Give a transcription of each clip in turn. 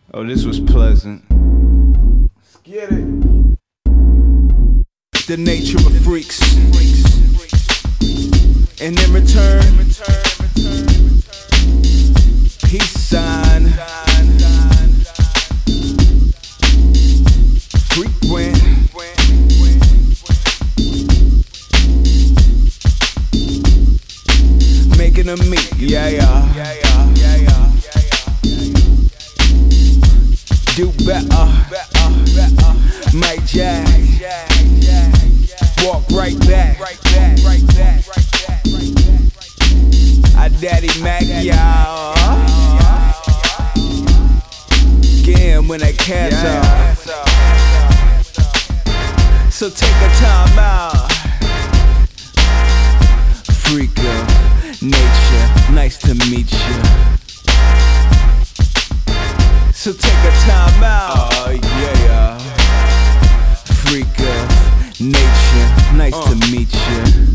Oh, this was pleasant. Let's get it. The nature of freaks. And in return, peace sign. Frequent. Making a meet, yeah. Do better, Mike Jack. Walk right back. I Daddy Mac, y'all. Get him when that cat's off. So take a time out. Freak of nature, nice to meet you. So take a time out. Oh yeah. Freak of nature, nice to meet you.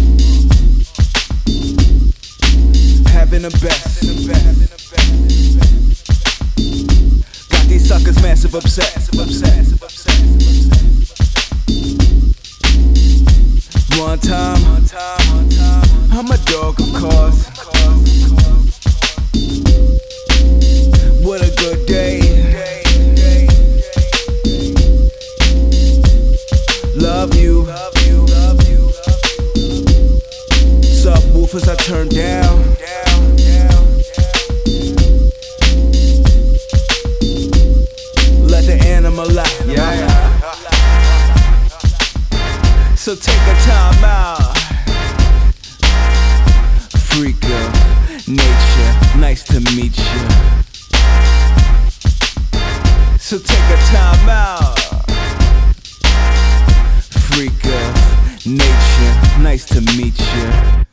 Having the best. Got these suckers massive upset. One time, I'm a dog, of course. What a good day. Love you. Subwoofers I turn down. Let the animal out. So take a time out. Freak of nature, nice to meet you. So take a time out. Freak of nature, nice to meet you.